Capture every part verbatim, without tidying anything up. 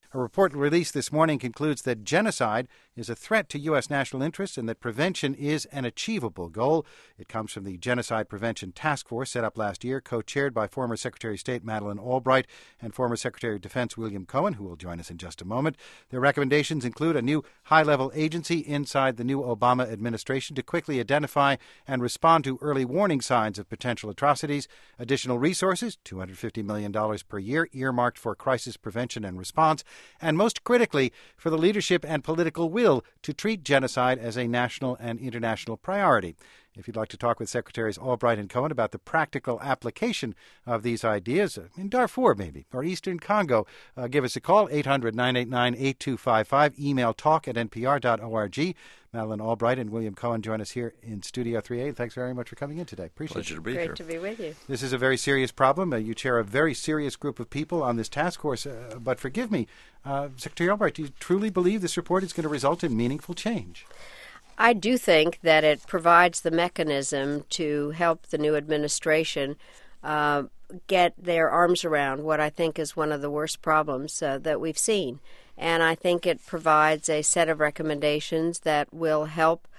A report released this morning concludes that genocide is a threat to U S national interests and that prevention is an achievable goal. It comes from the Genocide Prevention Task Force set up last year, co-chaired by former Secretary of State Madeleine Albright and former Secretary of Defense William Cohen, who will join us in just a moment. Their recommendations include a new high-level agency inside the new Obama administration to quickly identify and respond to early warning signs of potential atrocities, additional resources, two hundred fifty million dollars per year, earmarked for crisis prevention and response, and most critically, for the leadership and political will to treat genocide as a national and international priority. If you'd like to talk with Secretaries Albright and Cohen about the practical application of these ideas, uh, in Darfur maybe, or Eastern Congo, uh, give us a call, eight hundred, nine eight nine, eight two five five, email talk at n p r dot org. Madeleine Albright and William Cohen join us here in Studio three A. Thanks very much for coming in today. Appreciate Pleasure it. to be Great here. to be with you. This is a very serious problem. Uh, you chair a very serious group of people on this task force. Uh, but forgive me, uh, Secretary Albright, do you truly believe this report is going to result in meaningful change? I do think that it provides the mechanism to help the new administration uh, get their arms around what I think is one of the worst problems uh, that we've seen. And I think it provides a set of recommendations that will help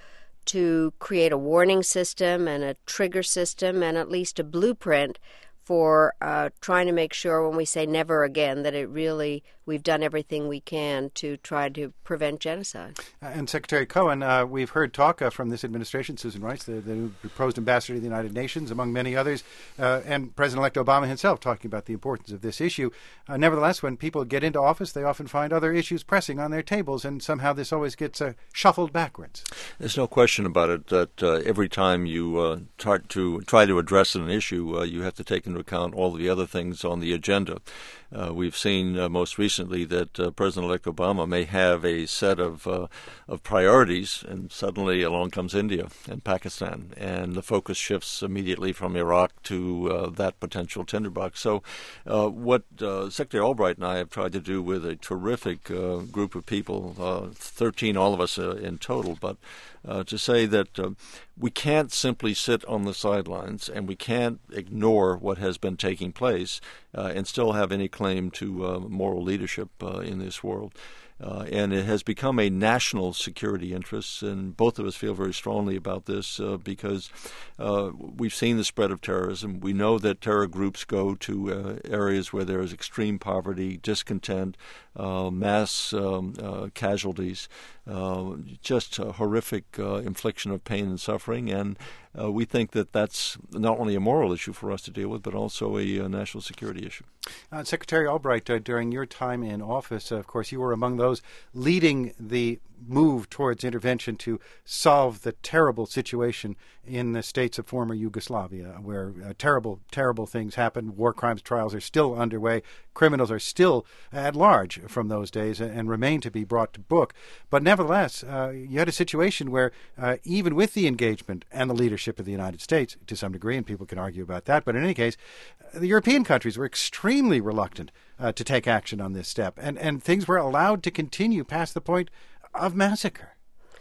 to create a warning system and a trigger system and at least a blueprint for uh, trying to make sure when we say never again that it really, we've done everything we can to try to prevent genocide. Uh, and Secretary Cohen, uh, we've heard talk uh, from this administration, Susan Rice, the, the new proposed ambassador to the United Nations, among many others, uh, and President-elect Obama himself talking about the importance of this issue. Uh, nevertheless, when people get into office, they often find other issues pressing on their tables, and somehow this always gets uh, shuffled backwards. There's no question about it that uh, every time you uh, try to try to address an issue, uh, you have to take into account all the other things on the agenda. Uh, we've seen uh, most recently that uh, President-elect Obama may have a set of uh, of priorities, and suddenly along comes India and Pakistan, and the focus shifts immediately from Iraq to uh, that potential tinderbox. So uh, what uh, Secretary Albright and I have tried to do with a terrific uh, group of people, uh, thirteen all of us uh, in total, but uh, to say that uh, we can't simply sit on the sidelines and we can't ignore what has been taking place uh, and still have any claim to uh, moral leadership uh, in this world. Uh, and it has become a national security interest, and both of us feel very strongly about this uh, because uh, we've seen the spread of terrorism. We know that terror groups go to uh, areas where there is extreme poverty, discontent, uh, mass um, uh, casualties, uh, just a horrific uh, infliction of pain and suffering. And uh, we think that that's not only a moral issue for us to deal with, but also a, a national security issue. Uh, Secretary Albright, uh, during your time in office, uh, of course, you were among those leading the move towards intervention to solve the terrible situation in the states of former Yugoslavia, where uh, terrible, terrible things happened. War crimes trials are still underway. Criminals are still at large from those days and, and remain to be brought to book. But nevertheless, uh, you had a situation where uh, even with the engagement and the leadership of the United States, to some degree, and people can argue about that, but in any case, the European countries were extremely reluctant uh, to take action on this step, and, and things were allowed to continue past the point of massacre.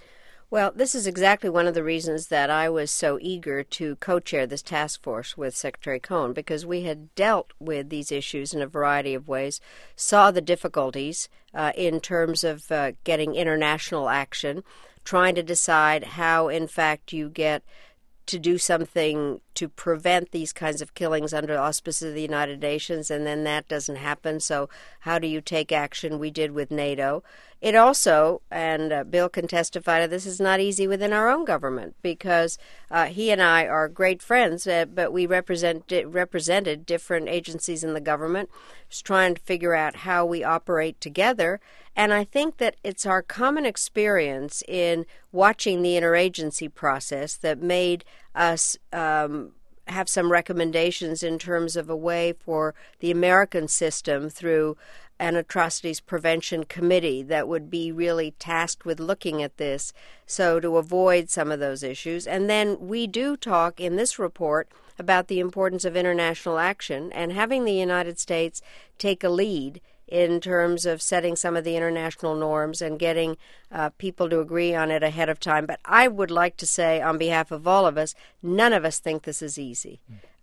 Well, this is exactly one of the reasons that I was so eager to co-chair this task force with Secretary Cohen, because we had dealt with these issues in a variety of ways, saw the difficulties uh, in terms of uh, getting international action, trying to decide how, in fact, you get to do something to prevent these kinds of killings under auspices of the United Nations, and then that doesn't happen. So how do you take action? We did with NATO. It also, and uh, Bill can testify to this, is not easy within our own government, because uh, he and I are great friends, uh, but we represent represented different agencies in the government, just trying to figure out how we operate together. And I think that it's our common experience in watching the interagency process that made us um, have some recommendations in terms of a way for the American system through an atrocities prevention committee that would be really tasked with looking at this, so to avoid some of those issues. And then we do talk in this report about the importance of international action and having the United States take a lead in terms of setting some of the international norms and getting uh, people to agree on it ahead of time. But I would like to say, on behalf of all of us, none of us think this is easy.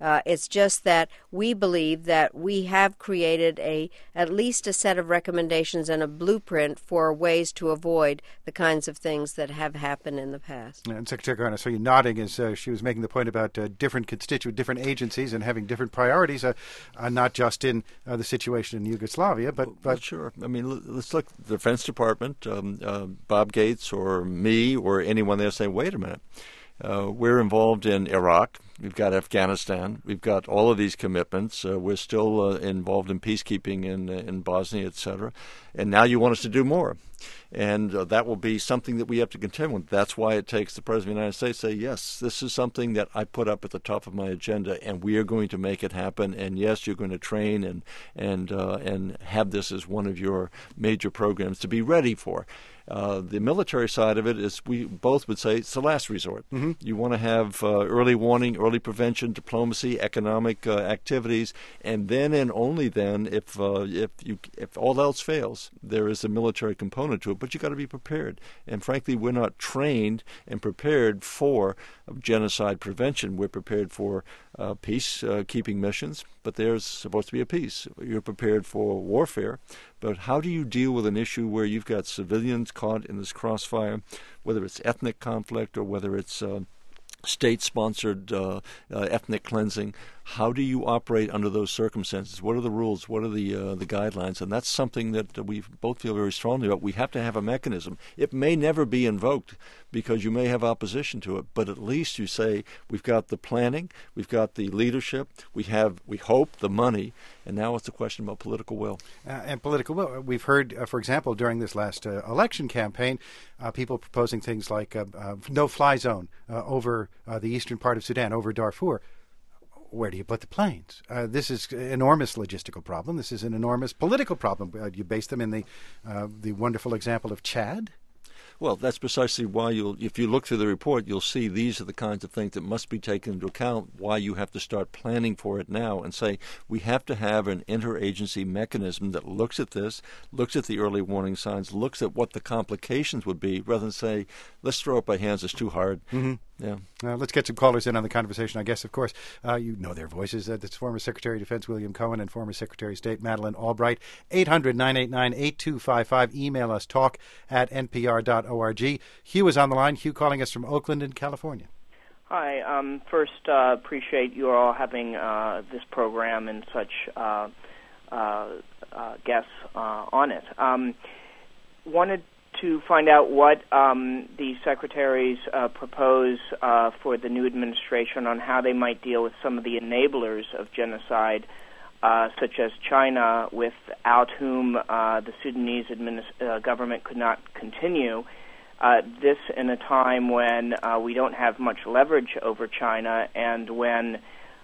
Uh, it's just that we believe that we have created a at least a set of recommendations and a blueprint for ways to avoid the kinds of things that have happened in the past. And Secretary Garner, so you're nodding as uh, she was making the point about uh, different constituent, different agencies and having different priorities, uh, uh, not just in uh, the situation in Yugoslavia, but... Well, but well, sure. I mean, let's look at the Defense Department, um, uh, Bob Gates or me or anyone there saying, wait a minute, uh, we're involved in Iraq. We've got Afghanistan. We've got all of these commitments. Uh, we're still uh, involved in peacekeeping in uh, in Bosnia, et cetera. And now you want us to do more. And uh, that will be something that we have to contend with. That's why it takes the President of the United States to say, yes, this is something that I put up at the top of my agenda, and we are going to make it happen. And, yes, you're going to train and, and, uh, and have this as one of your major programs to be ready for. Uh, the military side of it is, we both would say, it's the last resort. Mm-hmm. You want to have uh, early warning, early prevention, diplomacy, economic uh, activities, and then and only then, if uh, if you if all else fails, there is a military component to it. But you got to be prepared. And frankly, we're not trained and prepared for genocide prevention. We're prepared for uh, peace-keeping uh, missions, but there's supposed to be a peace. You're prepared for warfare. But how do you deal with an issue where you've got civilians caught in this crossfire, whether it's ethnic conflict or whether it's uh, state-sponsored uh, uh, ethnic cleansing? How do you operate under those circumstances? What are the rules? What are the uh, the guidelines? And that's something that we both feel very strongly about. We have to have a mechanism. It may never be invoked because you may have opposition to it, but at least you say we've got the planning, we've got the leadership, we have, we hope, the money, and now it's a question about political will. Uh, and political will. We've heard, uh, for example, during this last uh, election campaign, uh, people proposing things like uh, uh, no-fly zone uh, over uh, the eastern part of Sudan, over Darfur. Where do you put the planes? Uh, this is an enormous logistical problem. This is an enormous political problem. Uh, you base them in the uh, the wonderful example of Chad. Well, that's precisely why you'll, if you look through the report, you'll see these are the kinds of things that must be taken into account, why you have to start planning for it now and say we have to have an interagency mechanism that looks at this, looks at the early warning signs, looks at what the complications would be, rather than say, let's throw up our hands, it's too hard. Mm-hmm. Yeah. Uh, let's get some callers in on the conversation. I guess, of course, uh, you know their voices. Uh, that's former Secretary of Defense William Cohen and former Secretary of State Madeleine Albright. eight hundred, nine eight nine, eight two five five. Email us, talk at n p r dot org. Hugh is on the line. Hugh calling us from Oakland in California. Hi. Um, first, uh, appreciate you all having uh, this program and such uh, uh, uh, guests uh, on it. Um, wanted to find out what um, the secretaries uh, propose uh, for the new administration on how they might deal with some of the enablers of genocide, uh, such as China, without whom uh, the Sudanese administ- uh, government could not continue. Uh, this in a time when uh, we don't have much leverage over China and when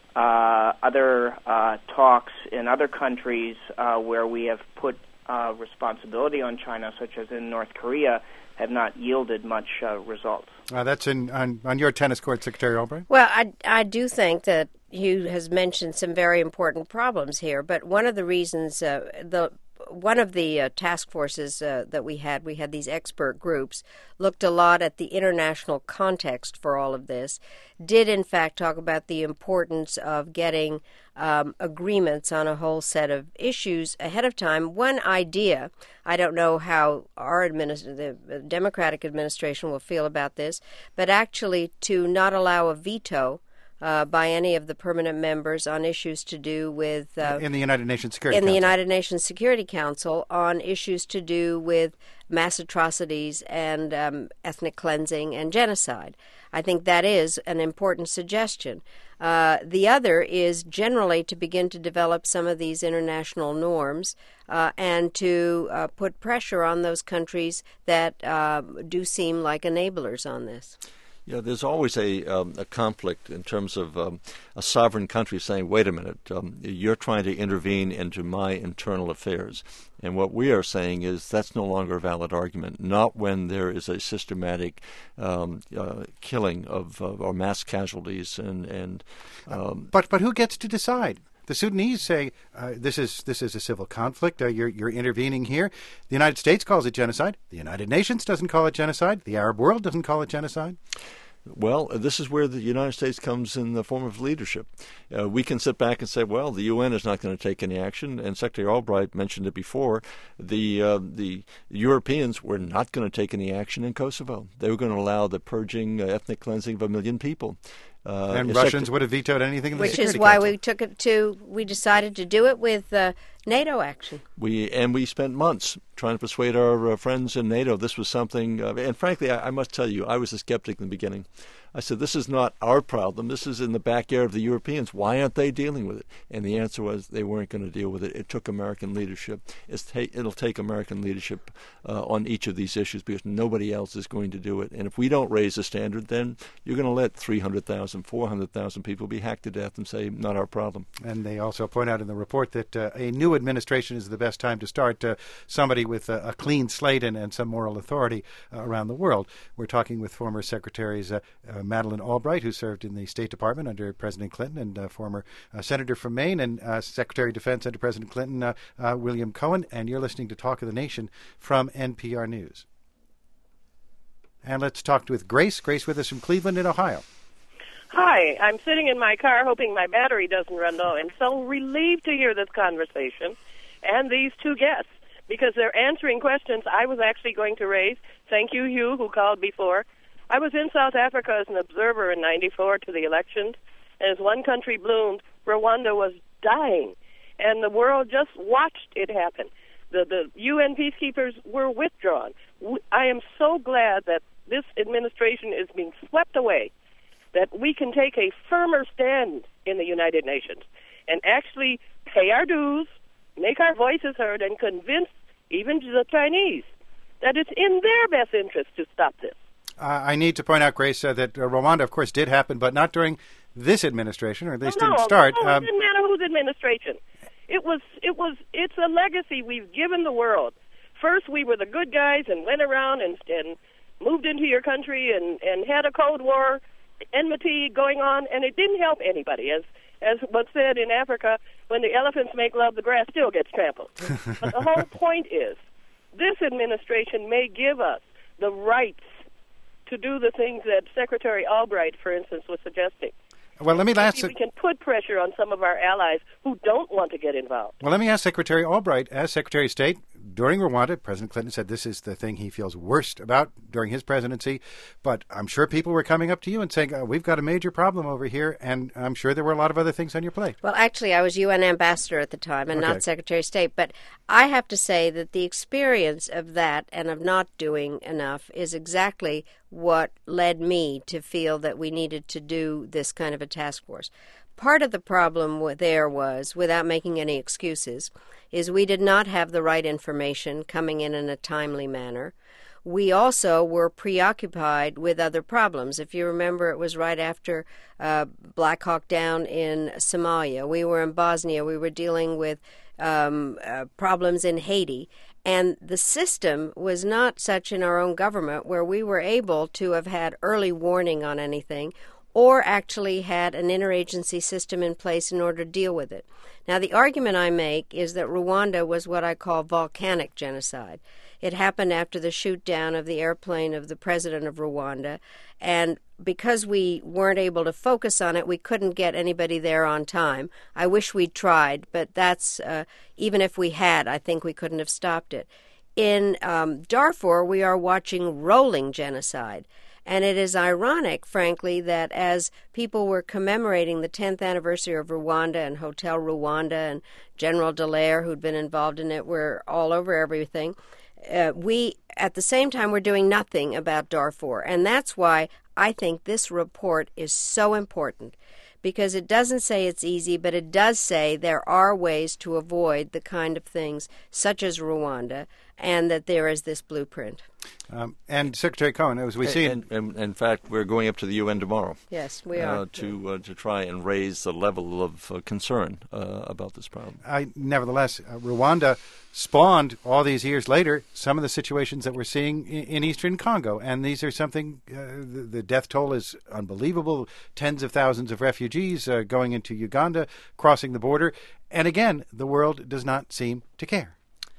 uh, other uh, talks in other countries uh, where we have put Uh, responsibility on China, such as in North Korea, have not yielded much uh, results. Uh, that's in on, on your tennis court, Secretary Albright. Well, I, I do think that Hugh has mentioned some very important problems here, but one of the reasons, uh, the one of the uh, task forces uh, that we had, we had these expert groups, looked a lot at the international context for all of this, did in fact talk about the importance of getting um, agreements on a whole set of issues ahead of time. One idea, I don't know how our administ- the Democratic administration will feel about this, but actually to not allow a veto Uh, by any of the permanent members on issues to do with uh, in the United Nations Security in Council. the United Nations Security Council on issues to do with mass atrocities and um, ethnic cleansing and genocide. I think that is an important suggestion. Uh, the other is generally to begin to develop some of these international norms uh, and to uh, put pressure on those countries that uh, do seem like enablers on this. Yeah, there's always a um, a conflict in terms of um, a sovereign country saying, wait a minute, um, you're trying to intervene into my internal affairs. And what we are saying is that's no longer a valid argument, not when there is a systematic um, uh, killing of uh, or mass casualties. and and um, But but who gets to decide? The Sudanese say uh, this is this is a civil conflict. Uh, you're you're intervening here. The United States calls it genocide. The United Nations doesn't call it genocide. The Arab world doesn't call it genocide. Well, this is where the United States comes in the form of leadership. Uh, we can sit back and say, well, the U N is not going to take any action, and Secretary Albright mentioned it before. The uh, the Europeans were not going to take any action in Kosovo. They were going to allow the purging, uh, ethnic cleansing of a million people. Uh, and Russians would have vetoed anything in the Which Security is why Council. we took it to, we decided to do it with uh, NATO action. We And we spent months trying to persuade our uh, friends in NATO this was something, uh, and frankly, I, I must tell you, I was a skeptic in the beginning. I said, this is not our problem. This is in the backyard of the Europeans. Why aren't they dealing with it? And the answer was they weren't going to deal with it. It took American leadership. It's ta- it'll take American leadership uh, on each of these issues because nobody else is going to do it. And if we don't raise the standard, then you're going to let three hundred thousand, four hundred thousand people be hacked to death and say, not our problem. And they also point out in the report that uh, a new administration is the best time to start, uh, somebody with a, a clean slate and, and some moral authority uh, around the world. We're talking with former Secretaries uh, uh, Madeleine Albright, who served in the State Department under President Clinton, and uh, former uh, Senator from Maine, and uh, Secretary of Defense under President Clinton, uh, uh, William Cohen. And you're listening to Talk of the Nation from N P R News. And let's talk with Grace. Grace with us from Cleveland in Ohio. Hi, I'm sitting in my car hoping my battery doesn't run low, and so relieved to hear this conversation and these two guests, because they're answering questions I was actually going to raise. Thank you, Hugh, who called before. I was in South Africa as an observer in ninety-four to the elections, and as one country bloomed, Rwanda was dying, and the world just watched it happen. The, the U N peacekeepers were withdrawn. I am so glad that this administration is being swept away, that we can take a firmer stand in the United Nations and actually pay our dues, make our voices heard, and convince even the Chinese that it's in their best interest to stop this. Uh, I need to point out, Grace, uh, that uh, Rwanda, of course, did happen, but not during this administration, or at least no, didn't no, start. No, um, it didn't matter whose administration. It was, it was, it's a legacy we've given the world. First, we were the good guys and went around and, and moved into your country and, and had a Cold War enmity going on, and it didn't help anybody. As as was said in Africa, when the elephants make love, the grass still gets trampled. But the whole point is, this administration may give us the rights to do the things that Secretary Albright, for instance, was suggesting. Well, let me ask. We can put pressure on some of our allies who don't want to get involved. Well, let me ask Secretary Albright, as Secretary of State, during Rwanda, President Clinton said this is the thing he feels worst about during his presidency. But I'm sure people were coming up to you and saying, oh, we've got a major problem over here, and I'm sure there were a lot of other things on your plate. Well, actually, I was U N ambassador at the time and Okay. not Secretary of State. But I have to say that the experience of that and of not doing enough is exactly what led me to feel that we needed to do this kind of a task force. Part of the problem there was, without making any excuses, is we did not have the right information coming in in a timely manner. We also were preoccupied with other problems. If you remember, it was right after uh, Black Hawk Down in Somalia. We were in Bosnia. We were dealing with um, uh, problems in Haiti. And the system was not such in our own government where we were able to have had early warning on anything or actually had an interagency system in place in order to deal with it. Now, the argument I make is that Rwanda was what I call volcanic genocide. It happened after the shoot down of the airplane of the president of Rwanda, and because we weren't able to focus on it, we couldn't get anybody there on time. I wish we'd tried, but that's, uh, even if we had, I think we couldn't have stopped it. In um, Darfur, we are watching rolling genocide. And it is ironic, frankly, that as people were commemorating the tenth anniversary of Rwanda and Hotel Rwanda and General Dallaire, who'd been involved in it, were all over everything, uh, we, at the same time, were doing nothing about Darfur. And that's why I think this report is so important, because it doesn't say it's easy, but it does say there are ways to avoid the kind of things such as Rwanda, and that there is this blueprint. Um, and Secretary Cohen, as we see, and, and, and in fact, we're going up to the U N tomorrow. Yes, we are uh, to uh, to try and raise the level of uh, concern uh, about this problem. I, nevertheless, uh, Rwanda spawned all these years later some of the situations that we're seeing in, in eastern Congo, and these are something. Uh, the, the death toll is unbelievable. Tens of thousands of refugees uh, going into Uganda, crossing the border, and again, the world does not seem to care.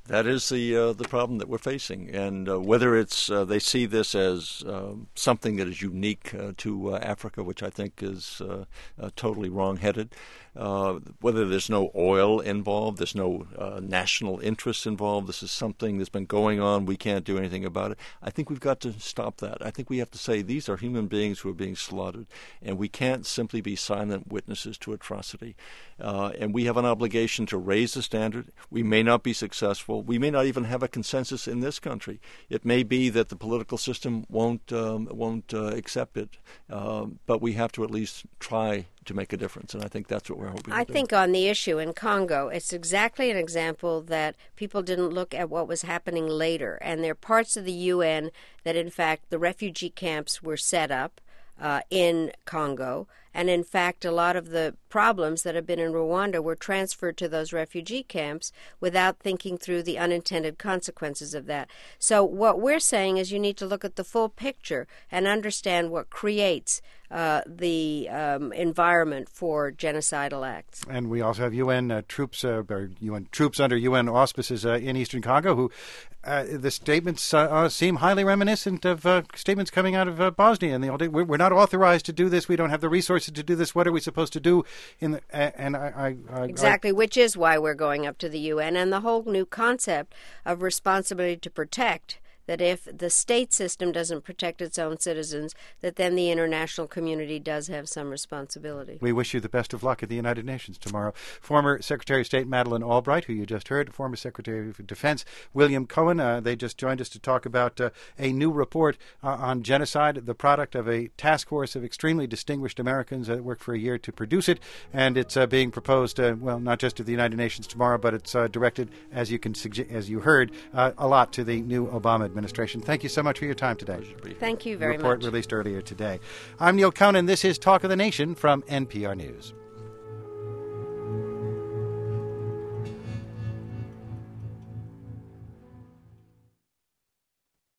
That is the uh, the problem that we're facing, and uh, whether it's uh, they see this as uh, something that is unique uh, to uh, Africa, which I think is uh, uh, totally wrong-headed. Uh, whether there's no oil involved, there's no uh, national interest involved. This is something that's been going on. We can't do anything about it. I think we've got to stop that. I think we have to say these are human beings who are being slaughtered, and we can't simply be silent witnesses to atrocity. Uh, and we have an obligation to raise the standard. We may not be successful. We may not even have a consensus in this country. It may be that the political system won't um, won't uh, accept it, uh, but we have to at least try to make a difference, and I think that's what we're hoping I to do. think on the issue in Congo, it's exactly an example that people didn't look at what was happening later, and there are parts of the U N that, in fact, the refugee camps were set up uh, in Congo, and in fact, a lot of the problems that have been in Rwanda were transferred to those refugee camps without thinking through the unintended consequences of that. So what we're saying is you need to look at the full picture and understand what creates uh, the um, environment for genocidal acts. And we also have U N uh, troops, uh, or U N troops under U N auspices uh, in eastern Congo, who uh, the statements uh, uh, seem highly reminiscent of uh, statements coming out of uh, Bosnia. And the old, we're not authorized to do this. We don't have the resources to do this. What are we supposed to do? In the, and I, I, I exactly, I, which is why we're going up to the U N, and the whole new concept of responsibility to protect. That if the state system doesn't protect its own citizens, that then the international community does have some responsibility. We wish you the best of luck at the United Nations tomorrow. Former Secretary of State Madeleine Albright, who you just heard, former Secretary of Defense William Cohen, uh, they just joined us to talk about uh, a new report uh, on genocide, the product of a task force of extremely distinguished Americans that worked for a year to produce it, and it's uh, being proposed, uh, well, not just to the United Nations tomorrow, but it's uh, directed, as you can suge- as you heard, uh, a lot to the new Obama administration. Thank you so much for your time today. Thank you very much. Report much. Released earlier today. I'm Neil Conan. This is Talk of the Nation from N P R News.